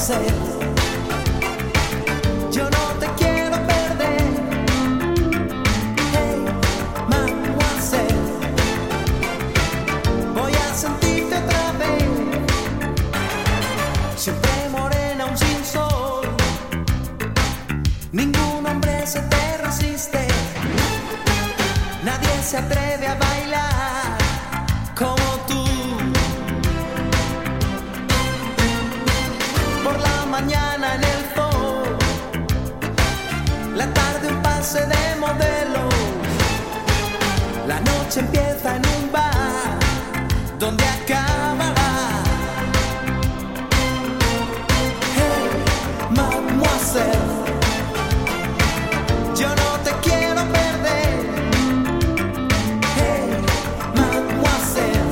hacer. Yo no te quiero perder. Hey, mademoiselle, voy a sentirte otra vez. Siempre morena, aún sin sol. Ningún hombre se te resiste. Nadie se atreve a bailar como tú. Por la mañana en el sol, la tarde un pase de modelos. La noche empieza en un bar donde acabará. Hey, mademoiselle, yo no te quiero perder. Hey, mademoiselle,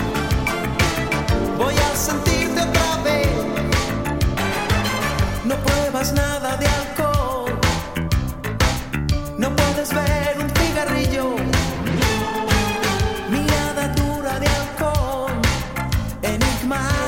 voy a sentirte otra vez. No pruebas nada de alcohol, no puedes ver un cigarrillo. Mirada dura de alcohol, enigma.